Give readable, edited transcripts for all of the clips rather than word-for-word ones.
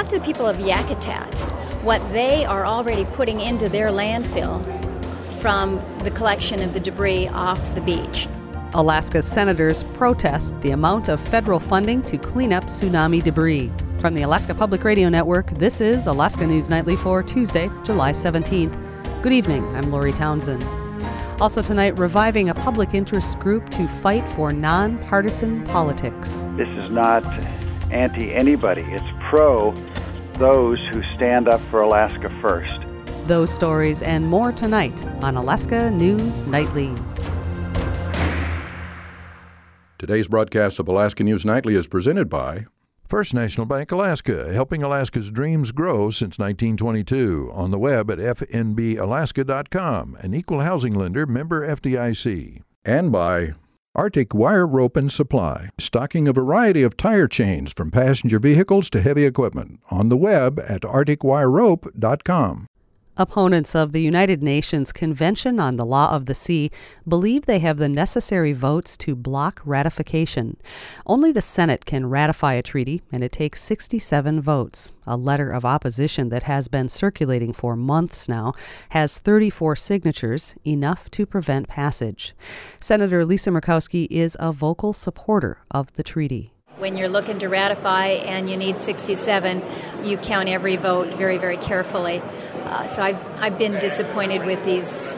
Talk to the people of Yakutat, what they are already putting into their landfill from the collection of the debris off the beach. Alaska senators protest the amount of federal funding to clean up tsunami debris. From the Alaska Public Radio Network, this is Alaska News Nightly for Tuesday, July 17th. Good evening, I'm Lori Townsend. Also tonight, reviving a public interest group to fight for nonpartisan politics. This is not anti-anybody. It's pro those who stand up for Alaska first. Those stories and more tonight on Alaska News Nightly. Today's broadcast of Alaska News Nightly is presented by First National Bank Alaska, helping Alaska's dreams grow since 1922. On the web at fnbalaska.com, an equal housing lender, member FDIC. And by Arctic Wire Rope and Supply, stocking a variety of tire chains from passenger vehicles to heavy equipment. On the web at arcticwirerope.com. Opponents of the United Nations Convention on the Law of the Sea believe they have the necessary votes to block ratification. Only the Senate can ratify a treaty, and it takes 67 votes. A letter of opposition that has been circulating for months now has 34 signatures, enough to prevent passage. Senator Lisa Murkowski is a vocal supporter of the treaty. When you're looking to ratify and you need 67, you count every vote very, very carefully. So I've been disappointed with these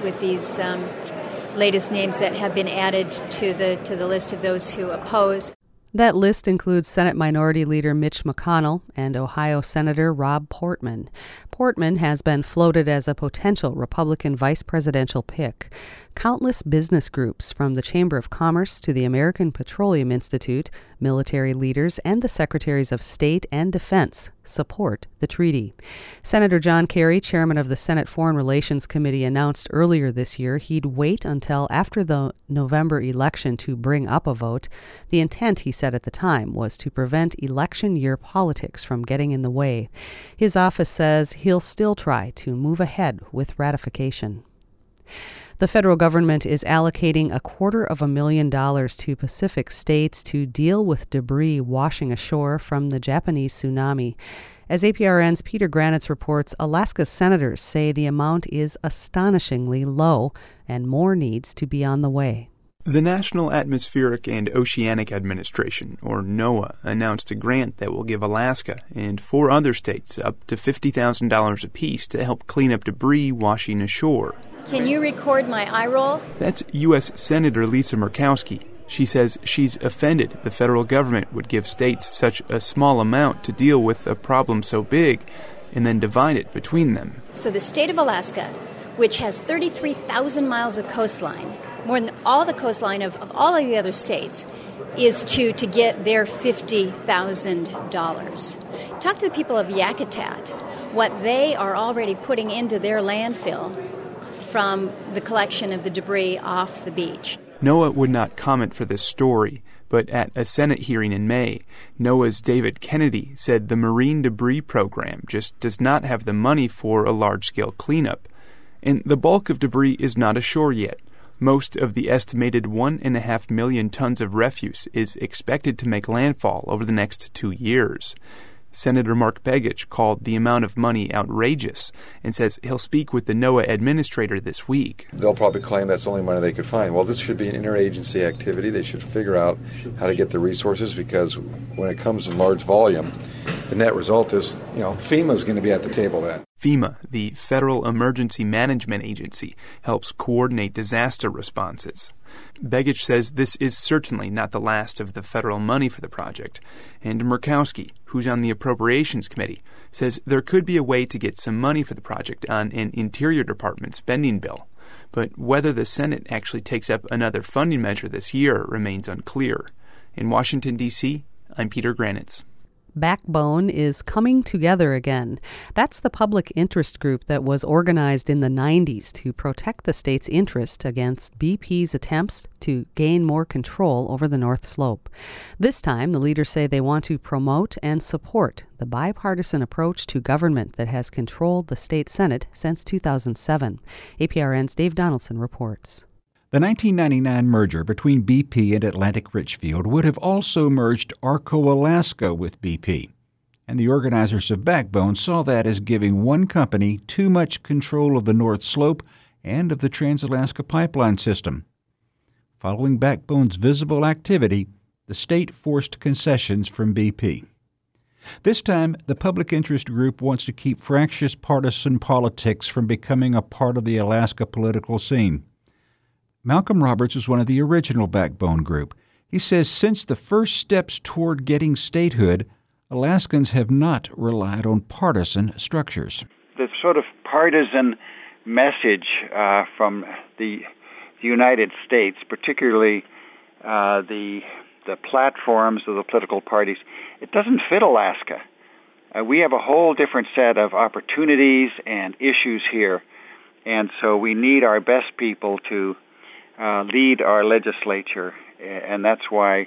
latest names that have been added to the list of those who oppose. That list includes Senate Minority Leader Mitch McConnell and Ohio Senator Rob Portman. Portman has been floated as a potential Republican vice presidential pick. Countless business groups, from the Chamber of Commerce to the American Petroleum Institute, military leaders, and the Secretaries of State and Defense support the treaty. Senator John Kerry, chairman of the Senate Foreign Relations Committee, announced earlier this year he'd wait until after the November election to bring up a vote. The intent, he said at the time, was to prevent election year politics from getting in the way. His office says he'll still try to move ahead with ratification. The federal government is allocating $250,000 to Pacific states to deal with debris washing ashore from the Japanese tsunami. As APRN's Peter Granitz reports, Alaska senators say the amount is astonishingly low and more needs to be on the way. The National Atmospheric and Oceanic Administration, or NOAA, announced a grant that will give Alaska and 4 other states up to $50,000 apiece to help clean up debris washing ashore. Can you record my eye roll? That's U.S. Senator Lisa Murkowski. She says she's offended the federal government would give states such a small amount to deal with a problem so big and then divide it between them. So the state of Alaska, which has 33,000 miles of coastline, more than all the coastline of all of the other states, is to get their $50,000. Talk to the people of Yakutat, what they are already putting into their landfill from the collection of the debris off the beach. NOAA would not comment for this story, but at a Senate hearing in May, NOAA's David Kennedy said the marine debris program just does not have the money for a large-scale cleanup. And the bulk of debris is not ashore yet. Most of the estimated 1.5 million tons of refuse is expected to make landfall over the next 2 years. Senator Mark Begich called the amount of money outrageous and says he'll speak with the NOAA administrator this week. They'll probably claim that's the only money they could find. Well, this should be an interagency activity. They should figure out how to get the resources, because when it comes in large volume, the net result is, FEMA's going to be at the table then. FEMA, the Federal Emergency Management Agency, helps coordinate disaster responses. Begich says this is certainly not the last of the federal money for the project. And Murkowski, who's on the Appropriations Committee, says there could be a way to get some money for the project on an Interior Department spending bill. But whether the Senate actually takes up another funding measure this year remains unclear. In Washington, D.C., I'm Peter Granitz. Backbone is coming together again. That's the public interest group that was organized in the 90s to protect the state's interest against BP's attempts to gain more control over the North Slope. This time, the leaders say they want to promote and support the bipartisan approach to government that has controlled the state Senate since 2007. APRN's Dave Donaldson reports. The 1999 merger between BP and Atlantic Richfield would have also merged Arco Alaska with BP. and the organizers of Backbone saw that as giving one company too much control of the North Slope and of the Trans-Alaska Pipeline System. Following Backbone's visible activity, the state forced concessions from BP. This time, the public interest group wants to keep fractious partisan politics from becoming a part of the Alaska political scene. Malcolm Roberts was one of the original Backbone group. He says since the first steps toward getting statehood, Alaskans have not relied on partisan structures. The sort of partisan message from the United States, particularly the platforms of the political parties, it doesn't fit Alaska. We have a whole different set of opportunities and issues here, and so we need our best people to lead our legislature, and that's why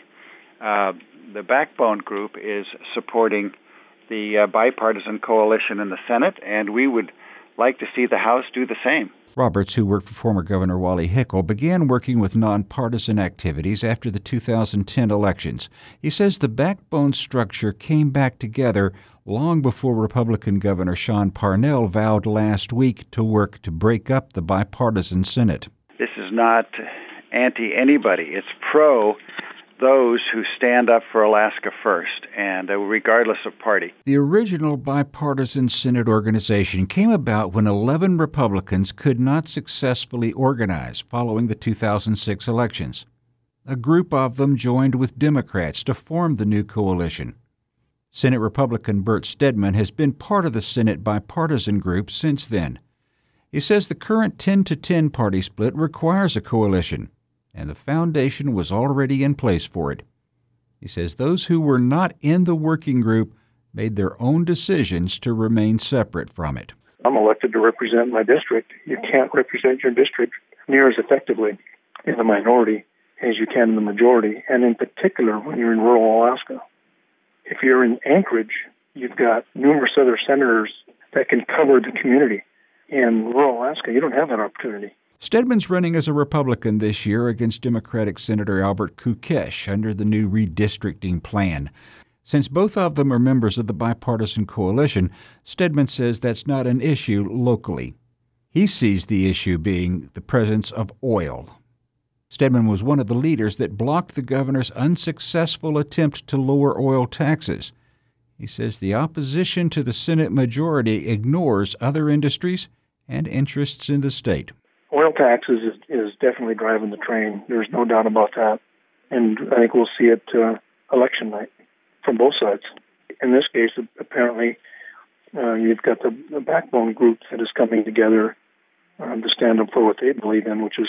the Backbone Group is supporting the bipartisan coalition in the Senate, and we would like to see the House do the same. Roberts, who worked for former Governor Wally Hickel, began working with nonpartisan activities after the 2010 elections. He says the Backbone structure came back together long before Republican Governor Sean Parnell vowed last week to work to break up the bipartisan Senate. This is not anti-anybody. It's pro those who stand up for Alaska first, and regardless of party. The original bipartisan Senate organization came about when 11 Republicans could not successfully organize following the 2006 elections. A group of them joined with Democrats to form the new coalition. Senate Republican Bert Stedman has been part of the Senate bipartisan group since then. He says the current 10-10 party split requires a coalition, and the foundation was already in place for it. He says those who were not in the working group made their own decisions to remain separate from it. I'm elected to represent my district. You can't represent your district near as effectively in the minority as you can in the majority, and in particular when you're in rural Alaska. If you're in Anchorage, you've got numerous other senators that can cover the community. In rural Alaska, you don't have that opportunity. Stedman's running as a Republican this year against Democratic Senator Albert Kukesh under the new redistricting plan. Since both of them are members of the bipartisan coalition, Stedman says that's not an issue locally. He sees the issue being the presence of oil. Stedman was one of the leaders that blocked the governor's unsuccessful attempt to lower oil taxes. He says the opposition to the Senate majority ignores other industries and interests in the state. Oil taxes is definitely driving the train. There's no doubt about that. And I think we'll see it election night from both sides. In this case, apparently, you've got the Backbone group that is coming together to stand up for what they believe in, which is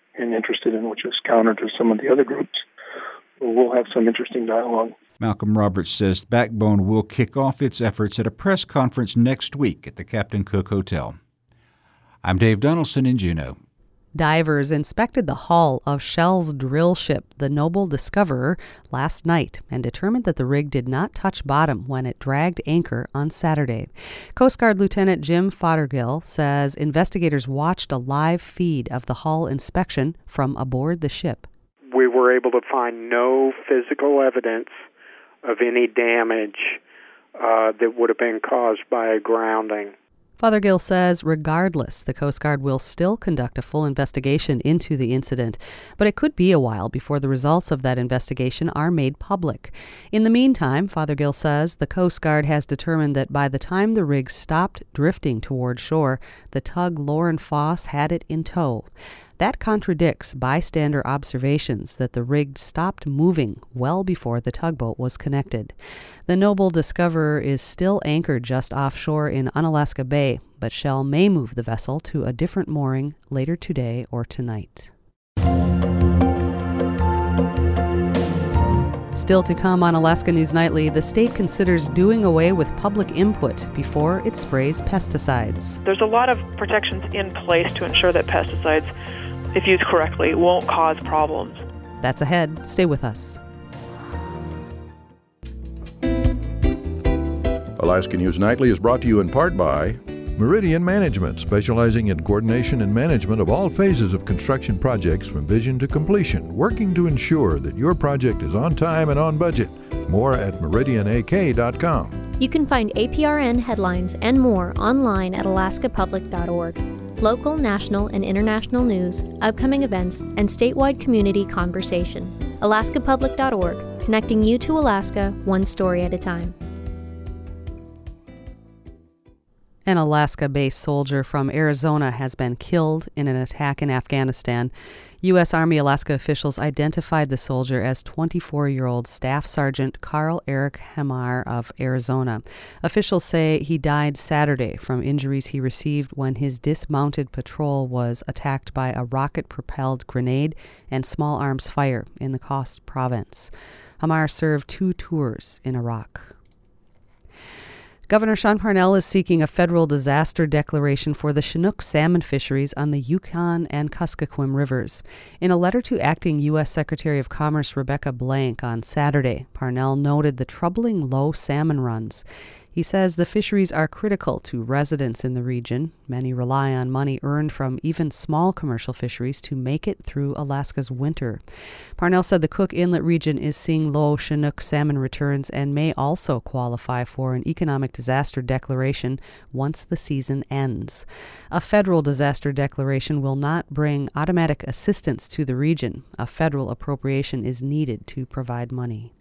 counter to some of the other groups. We'll have some interesting dialogue. Malcolm Roberts says Backbone will kick off its efforts at a press conference next week at the Captain Cook Hotel. I'm Dave Donaldson in Juneau. Divers inspected the hull of Shell's drill ship, the Noble Discoverer, last night and determined that the rig did not touch bottom when it dragged anchor on Saturday. Coast Guard Lieutenant Jim Fothergill says investigators watched a live feed of the hull inspection from aboard the ship. We were able to find no physical evidence of any damage that would have been caused by a grounding. Fothergill says regardless, the Coast Guard will still conduct a full investigation into the incident, but it could be a while before the results of that investigation are made public. In the meantime, Fothergill says the Coast Guard has determined that by the time the rig stopped drifting toward shore, the tug Lauren Foss had it in tow. That contradicts bystander observations that the rig stopped moving well before the tugboat was connected. The Noble Discoverer is still anchored just offshore in Unalaska Bay, but Shell may move the vessel to a different mooring later today or tonight. Still to come on Alaska News Nightly, the state considers doing away with public input before it sprays pesticides. There's a lot of protections in place to ensure that pesticides, if used correctly, won't cause problems. That's ahead. Stay with us. Alaska News Nightly is brought to you in part by Meridian Management, specializing in coordination and management of all phases of construction projects from vision to completion, working to ensure that your project is on time and on budget. More at meridianak.com. You can find APRN headlines and more online at alaskapublic.org. Local, national, and international news, upcoming events, and statewide community conversation. alaskapublic.org, connecting you to Alaska one story at a time. An Alaska-based soldier from Arizona has been killed in an attack in Afghanistan. U.S. Army Alaska officials identified the soldier as 24-year-old Staff Sergeant Carl Eric Hamar of Arizona. Officials say he died Saturday from injuries he received when his dismounted patrol was attacked by a rocket-propelled grenade and small arms fire in the Khost province. Hamar served 2 tours in Iraq. Governor Sean Parnell is seeking a federal disaster declaration for the Chinook salmon fisheries on the Yukon and Kuskokwim rivers. In a letter to acting U.S. Secretary of Commerce Rebecca Blank on Saturday, Parnell noted the troubling low salmon runs. He says the fisheries are critical to residents in the region. Many rely on money earned from even small commercial fisheries to make it through Alaska's winter. Parnell said the Cook Inlet region is seeing low Chinook salmon returns and may also qualify for an economic disaster declaration once the season ends. A federal disaster declaration will not bring automatic assistance to the region. A federal appropriation is needed to provide money.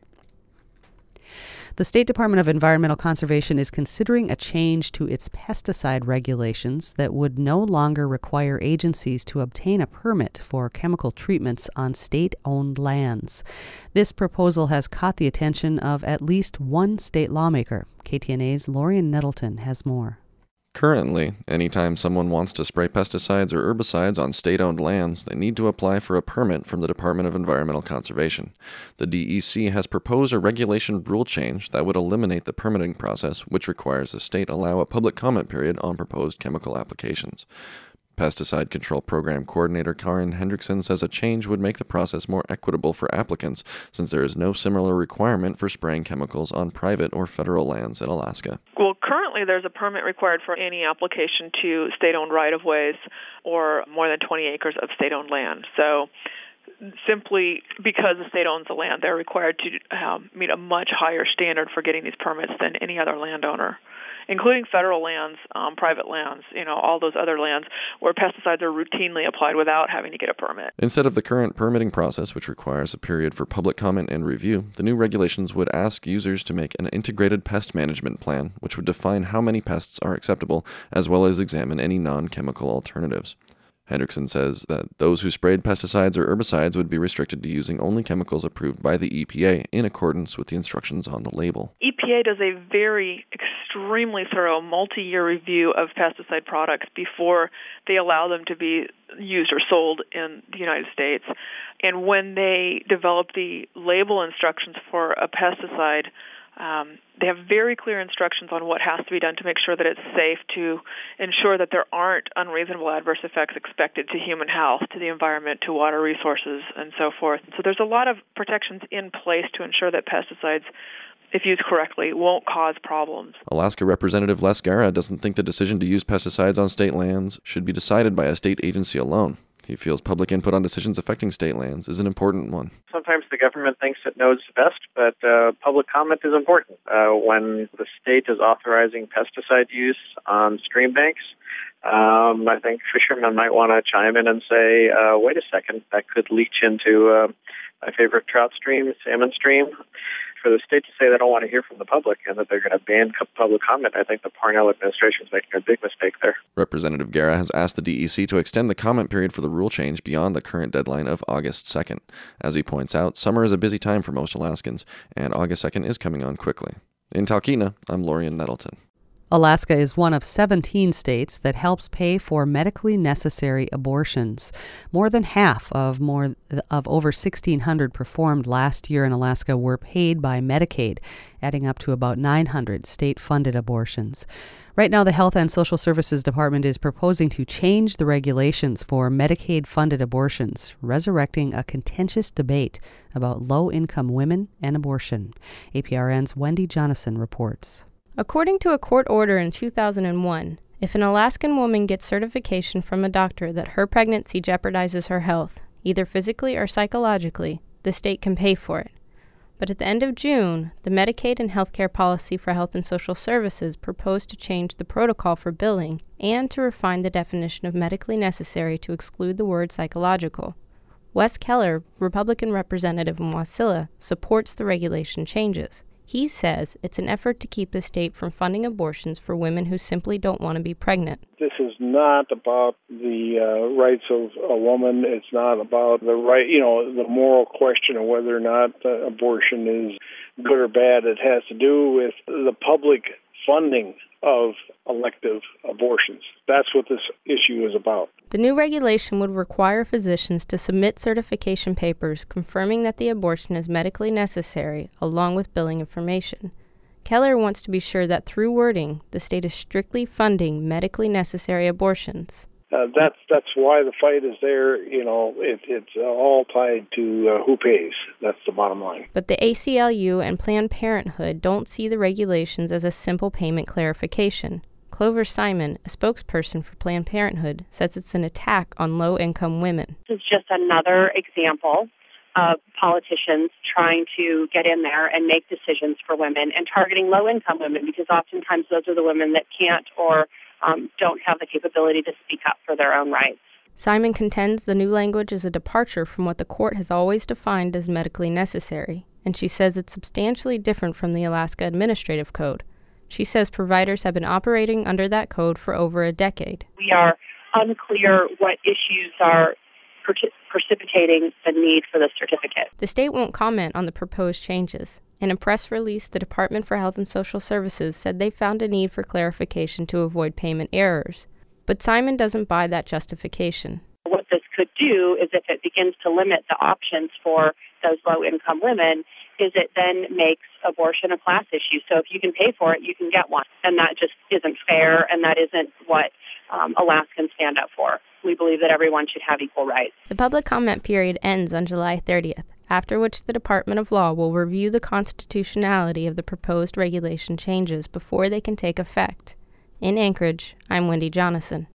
The State Department of Environmental Conservation is considering a change to its pesticide regulations that would no longer require agencies to obtain a permit for chemical treatments on state-owned lands. This proposal has caught the attention of at least one state lawmaker. KTNA's Lorian Nettleton has more. Currently, anytime someone wants to spray pesticides or herbicides on state-owned lands, they need to apply for a permit from the Department of Environmental Conservation. The DEC has proposed a regulation rule change that would eliminate the permitting process, which requires the state allow a public comment period on proposed chemical applications. Pesticide Control Program Coordinator Karin Hendrickson says a change would make the process more equitable for applicants, since there is no similar requirement for spraying chemicals on private or federal lands in Alaska. Well, currently there's a permit required for any application to state-owned right-of-ways or more than 20 acres of state-owned land. So simply because the state owns the land, they're required to meet a much higher standard for getting these permits than any other landowner, including federal lands, private lands, all those other lands where pesticides are routinely applied without having to get a permit. Instead of the current permitting process, which requires a period for public comment and review, the new regulations would ask users to make an integrated pest management plan, which would define how many pests are acceptable, as well as examine any non-chemical alternatives. Hendrickson says that those who sprayed pesticides or herbicides would be restricted to using only chemicals approved by the EPA in accordance with the instructions on the label. EPA does a very extremely thorough multi-year review of pesticide products before they allow them to be used or sold in the United States. And when they develop the label instructions for a pesticide, they have very clear instructions on what has to be done to make sure that it's safe, to ensure that there aren't unreasonable adverse effects expected to human health, to the environment, to water resources, and so forth. So there's a lot of protections in place to ensure that pesticides, if used correctly, won't cause problems. Alaska Representative Les Gara doesn't think the decision to use pesticides on state lands should be decided by a state agency alone. He feels public input on decisions affecting state lands is an important one. Sometimes the government thinks it knows best, but public comment is important. When the state is authorizing pesticide use on stream banks, I think fishermen might want to chime in and say, wait a second, that could leach into my favorite trout stream, salmon stream. For the state to say they don't want to hear from the public and that they're going to ban public comment, I think the Parnell administration is making a big mistake there. Representative Gara has asked the DEC to extend the comment period for the rule change beyond the current deadline of August 2nd. As he points out, summer is a busy time for most Alaskans, and August 2nd is coming on quickly. In Talkeetna, I'm Lorian Nettleton. Alaska is one of 17 states that helps pay for medically necessary abortions. More than half of over 1,600 performed last year in Alaska were paid by Medicaid, adding up to about 900 state-funded abortions. Right now, the Health and Social Services Department is proposing to change the regulations for Medicaid-funded abortions, resurrecting a contentious debate about low-income women and abortion. APRN's Wendy Jonasson reports. According to a court order in 2001, if an Alaskan woman gets certification from a doctor that her pregnancy jeopardizes her health, either physically or psychologically, the state can pay for it. But at the end of June, the Medicaid and Healthcare Policy for Health and Social Services proposed to change the protocol for billing and to refine the definition of medically necessary to exclude the word psychological. Wes Keller, Republican representative in Wasilla, supports the regulation changes. He says it's an effort to keep the state from funding abortions for women who simply don't want to be pregnant. This is not about the rights of a woman. It's not about the right, the moral question of whether or not abortion is good or bad. It has to do with the public funding of elective abortions. That's what this issue is about. The new regulation would require physicians to submit certification papers confirming that the abortion is medically necessary, along with billing information. Keller wants to be sure that through wording, the state is strictly funding medically necessary abortions. That's why the fight is there. It's all tied to who pays. That's the bottom line. But the ACLU and Planned Parenthood don't see the regulations as a simple payment clarification. Clover Simon, a spokesperson for Planned Parenthood, says it's an attack on low-income women. This is just another example of politicians trying to get in there and make decisions for women and targeting low-income women, because oftentimes those are the women that can't or don't have the capability to speak up for their own rights. Simon contends the new language is a departure from what the court has always defined as medically necessary, and she says it's substantially different from the Alaska Administrative Code. She says providers have been operating under that code for over a decade. We are unclear what issues are precipitating the need for the certificate. The state won't comment on the proposed changes. In a press release, the Department for Health and Social Services said they found a need for clarification to avoid payment errors. But Simon doesn't buy that justification. What this could do is, if it begins to limit the options for those low-income women, is it then makes abortion a class issue. So if you can pay for it, you can get one. And that just isn't fair, and that isn't what Alaskans stand up for. We believe that everyone should have equal rights. The public comment period ends on July 30th, after which the Department of Law will review the constitutionality of the proposed regulation changes before they can take effect. In Anchorage, I'm Wendy Jonathan.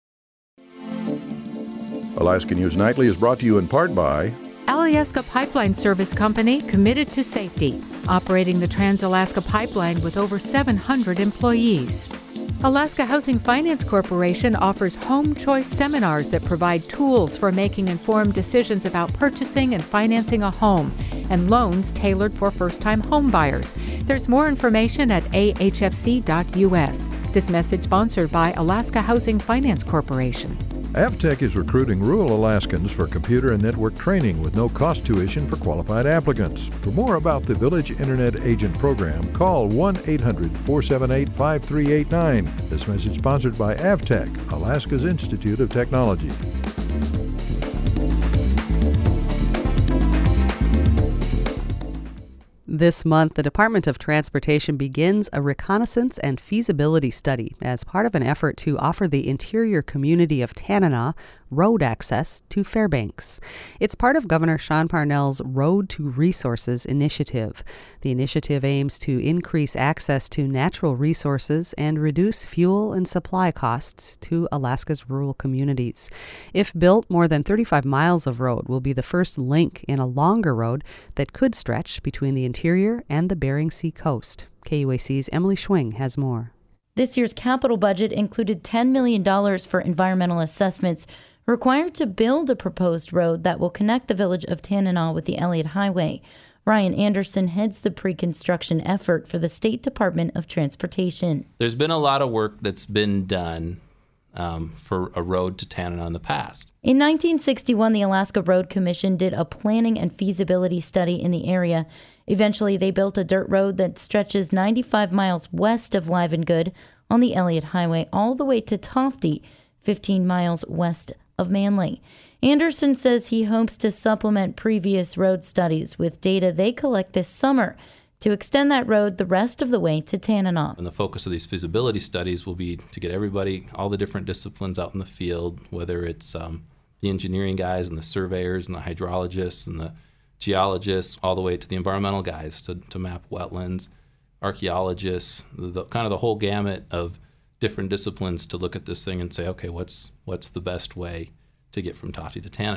Alaska News Nightly is brought to you in part by Alyeska Pipeline Service Company, committed to safety, operating the Trans-Alaska Pipeline with over 700 employees. Alaska Housing Finance Corporation offers home choice seminars that provide tools for making informed decisions about purchasing and financing a home, and loans tailored for first-time home buyers. There's more information at ahfc.us. This message sponsored by Alaska Housing Finance Corporation. Avtech is recruiting rural Alaskans for computer and network training with no cost tuition for qualified applicants. For more about the Village Internet Agent Program, call 1-800-478-5389. This message sponsored by Avtech, Alaska's Institute of Technology. This month, the Department of Transportation begins a reconnaissance and feasibility study as part of an effort to offer the interior community of Tanana road access to Fairbanks. It's part of Governor Sean Parnell's Road to Resources initiative. The initiative aims to increase access to natural resources and reduce fuel and supply costs to Alaska's rural communities. If built, more than 35 miles of road will be the first link in a longer road that could stretch between the interior and the Bering Sea coast. KUAC's Emily Schwing has more. This year's capital budget included $10 million for environmental assessments required to build a proposed road that will connect the village of Tanana with the Elliott Highway. Ryan Anderson heads the pre-construction effort for the State Department of Transportation. There's been a lot of work that's been done for a road to Tanana in the past. In 1961, the Alaska Road Commission did a planning and feasibility study in the area. Eventually, they built a dirt road that stretches 95 miles west of Livengood on the Elliott Highway all the way to Tofte, 15 miles west of Manly. Anderson says he hopes to supplement previous road studies with data they collect this summer to extend that road the rest of the way to Tanana. And the focus of these feasibility studies will be to get everybody, all the different disciplines out in the field, whether it's the engineering guys and the surveyors and the hydrologists and the geologists, all the way to the environmental guys to map wetlands, archaeologists, kind of the whole gamut of different disciplines to look at this thing and say, okay, what's the best way to get from Tofte to Tanana?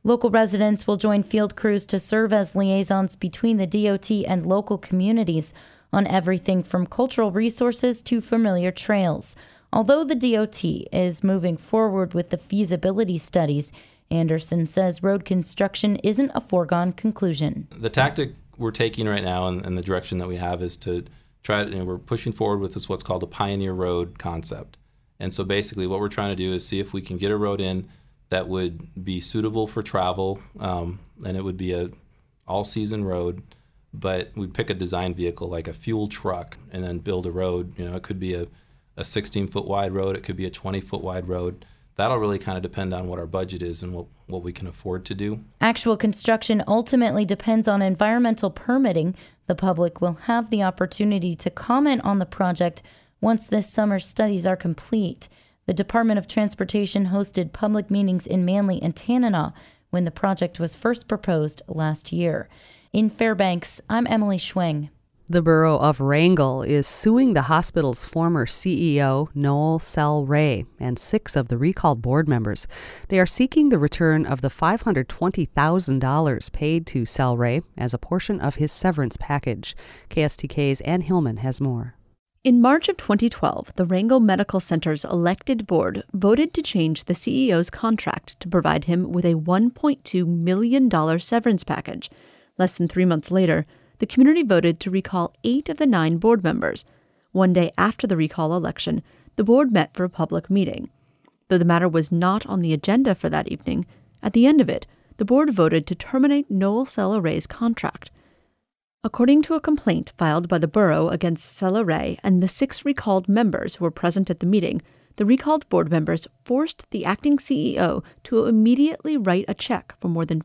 Local residents will join field crews to serve as liaisons between the DOT and local communities on everything from cultural resources to familiar trails. Although the DOT is moving forward with the feasibility studies, Anderson says road construction isn't a foregone conclusion. The tactic we're taking right now and the direction that we have is to try to, we're pushing forward with this what's called a pioneer road concept. And so basically what we're trying to do is see if we can get a road in that would be suitable for travel, and it would be a all-season road, but we'd pick a design vehicle like a fuel truck and then build a road. It could be a 16-foot wide road, it could be a 20-foot wide road. That'll really kind of depend on what our budget is and what we can afford to do. Actual construction ultimately depends on environmental permitting. The public will have the opportunity to comment on the project once this summer's studies are complete. The Department of Transportation hosted public meetings in Manly and Tanana when the project was first proposed last year. In Fairbanks, I'm Emily Schweng. The borough of Wrangell is suing the hospital's former CEO, Noel Sell-Ray, and 6 of the recalled board members. They are seeking the return of the $520,000 paid to Sell-Ray as a portion of his severance package. KSTK's Ann Hillman has more. In March of 2012, the Wrangell Medical Center's elected board voted to change the CEO's contract to provide him with a $1.2 million severance package. Less than 3 months later, the community voted to recall 8 of the 9 board members. One day after the recall election, the board met for a public meeting. Though the matter was not on the agenda for that evening, at the end of it, the board voted to terminate Noel Sell-Ray's contract. According to a complaint filed by the borough against Sell-Ray and the 6 recalled members who were present at the meeting, the recalled board members forced the acting CEO to immediately write a check for more than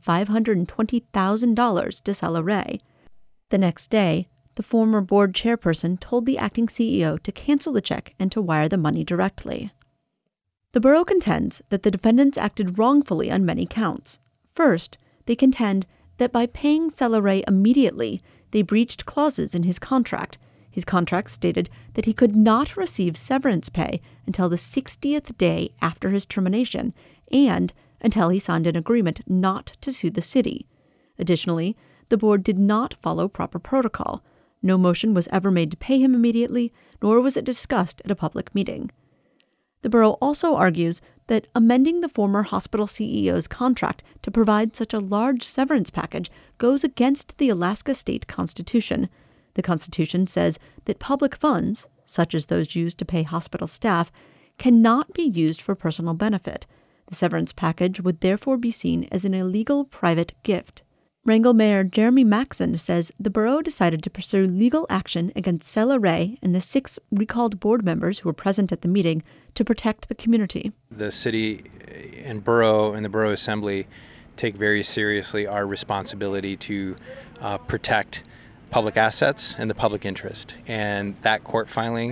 $520,000 to Sell-Ray. The next day, the former board chairperson told the acting CEO to cancel the check and to wire the money directly. The borough contends that the defendants acted wrongfully on many counts. First, they contend that by paying Sell-Ray immediately, they breached clauses in his contract. His contract stated that he could not receive severance pay until the 60th day after his termination and until he signed an agreement not to sue the city. Additionally, the board did not follow proper protocol. No motion was ever made to pay him immediately, nor was it discussed at a public meeting. The borough also argues that amending the former hospital CEO's contract to provide such a large severance package goes against the Alaska state constitution. The Constitution says that public funds, such as those used to pay hospital staff, cannot be used for personal benefit. The severance package would therefore be seen as an illegal private gift. Wrangell Mayor Jeremy Maxson says the borough decided to pursue legal action against Sell-Ray and the 6 recalled board members who were present at the meeting to protect the community. The city and borough and the borough assembly take very seriously our responsibility to protect public assets and the public interest. And that court filing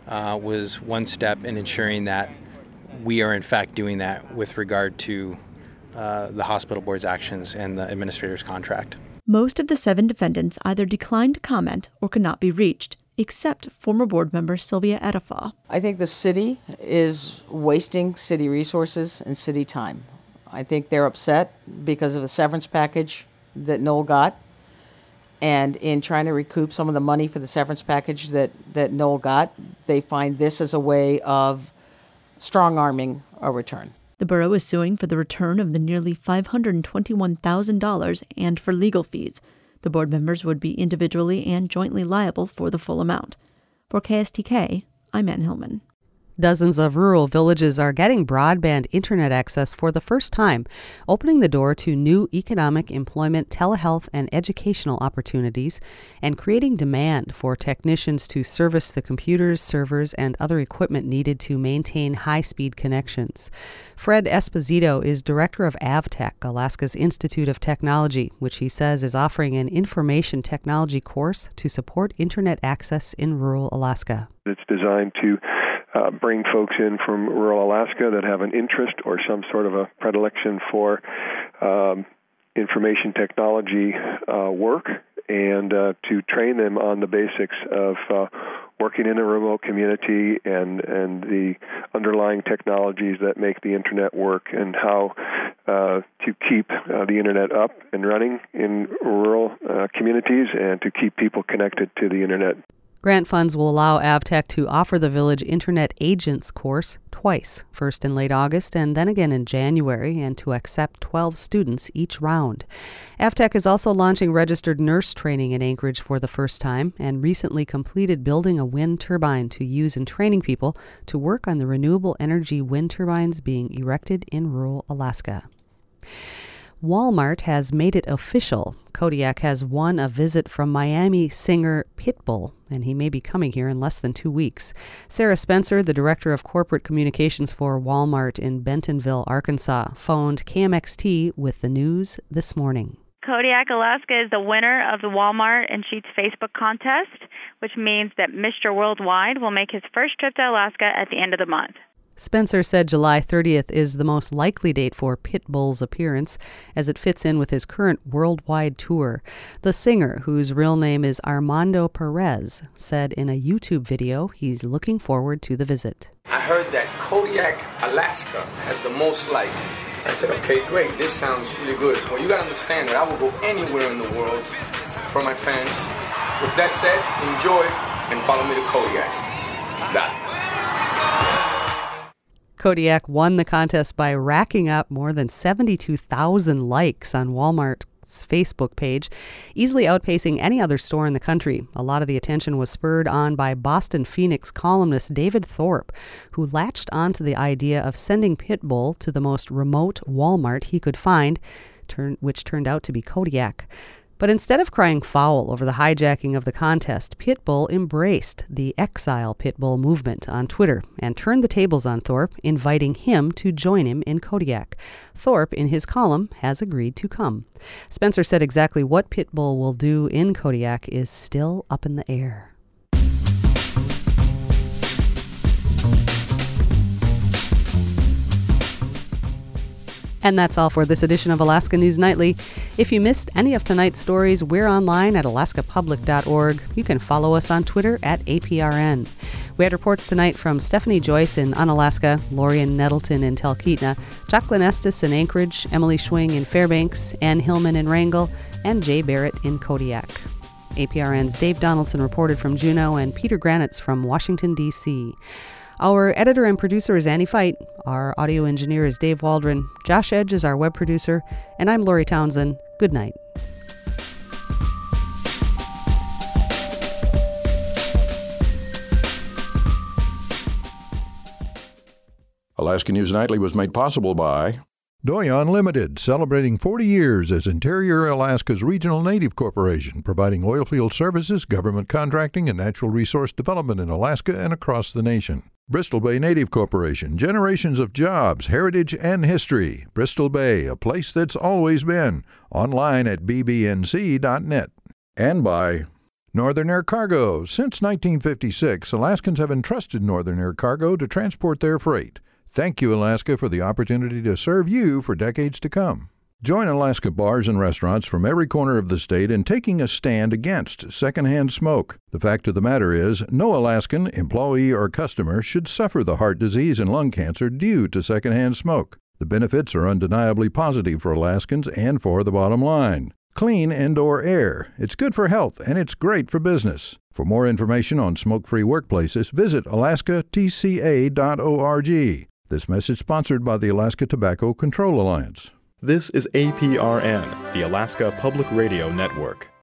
was one step in ensuring that we are in fact doing that with regard to the hospital board's actions and the administrator's contract. Most of the 7 defendants either declined to comment or could not be reached, except former board member Sylvia Edifaw. I think the city is wasting city resources and city time. I think they're upset because of the severance package that Noel got, and in trying to recoup some of the money for the severance package that Noel got, they find this as a way of strong-arming a return. The borough is suing for the return of the nearly $521,000 and for legal fees. The board members would be individually and jointly liable for the full amount. For KSTK, I'm Ann Hillman. Dozens of rural villages are getting broadband internet access for the first time, opening the door to new economic, employment, telehealth, and educational opportunities, and creating demand for technicians to service the computers, servers, and other equipment needed to maintain high-speed connections. Fred Esposito is director of AvTech, Alaska's Institute of Technology, which he says is offering an information technology course to support internet access in rural Alaska. It's designed to bring folks in from rural Alaska that have an interest or some sort of a predilection for information technology work, and to train them on the basics of working in a remote community and the underlying technologies that make the Internet work, and how to keep the Internet up and running in rural communities and to keep people connected to the Internet. Grant funds will allow Avtech to offer the Village Internet Agents course twice, first in late August and then again in January, and to accept 12 students each round. Avtech is also launching registered nurse training in Anchorage for the first time and recently completed building a wind turbine to use in training people to work on the renewable energy wind turbines being erected in rural Alaska. Walmart has made it official. Kodiak has won a visit from Miami singer Pitbull, and he may be coming here in less than 2 weeks. Sarah Spencer, the Director of Corporate Communications for Walmart in Bentonville, Arkansas, phoned KMXT with the news this morning. Kodiak, Alaska is the winner of the Walmart and Sheetz Facebook contest, which means that Mr. Worldwide will make his first trip to Alaska at the end of the month. Spencer said July 30th is the most likely date for Pitbull's appearance, as it fits in with his current worldwide tour. The singer, whose real name is Armando Perez, said in a YouTube video he's looking forward to the visit. I heard that Kodiak, Alaska has the most likes. I said, okay, great, this sounds really good. Well, you gotta understand that I will go anywhere in the world for my fans. With that said, enjoy and follow me to Kodiak. Bye. Kodiak won the contest by racking up more than 72,000 likes on Walmart's Facebook page, easily outpacing any other store in the country. A lot of the attention was spurred on by Boston Phoenix columnist David Thorpe, who latched onto the idea of sending Pitbull to the most remote Walmart he could find, which turned out to be Kodiak. But instead of crying foul over the hijacking of the contest, Pitbull embraced the Exile Pitbull movement on Twitter and turned the tables on Thorpe, inviting him to join him in Kodiak. Thorpe, in his column, has agreed to come. Spencer said exactly what Pitbull will do in Kodiak is still up in the air. And that's all for this edition of Alaska News Nightly. If you missed any of tonight's stories, we're online at alaskapublic.org. You can follow us on Twitter at APRN. We had reports tonight from Stephanie Joyce in Unalaska, Lorian Nettleton in Talkeetna, Jacqueline Estes in Anchorage, Emily Schwing in Fairbanks, Ann Hillman in Wrangell, and Jay Barrett in Kodiak. APRN's Dave Donaldson reported from Juneau, and Peter Granitz from Washington, D.C. Our editor and producer is Annie Feit. Our audio engineer is Dave Waldron. Josh Edge is our web producer. And I'm Lori Townsend. Good night. Alaska News Nightly was made possible by Doyon Limited, celebrating 40 years as Interior Alaska's regional native corporation, providing oilfield services, government contracting, and natural resource development in Alaska and across the nation. Bristol Bay Native Corporation, generations of jobs, heritage, and history. Bristol Bay, a place that's always been. Online at bbnc.net. And by Northern Air Cargo. Since 1956, Alaskans have entrusted Northern Air Cargo to transport their freight. Thank you, Alaska, for the opportunity to serve you for decades to come. Join Alaska bars and restaurants from every corner of the state in taking a stand against secondhand smoke. The fact of the matter is, no Alaskan, employee, or customer should suffer the heart disease and lung cancer due to secondhand smoke. The benefits are undeniably positive for Alaskans and for the bottom line. Clean indoor air. It's good for health, and it's great for business. For more information on smoke-free workplaces, visit alaskatca.org. This message sponsored by the Alaska Tobacco Control Alliance. This is APRN, the Alaska Public Radio Network.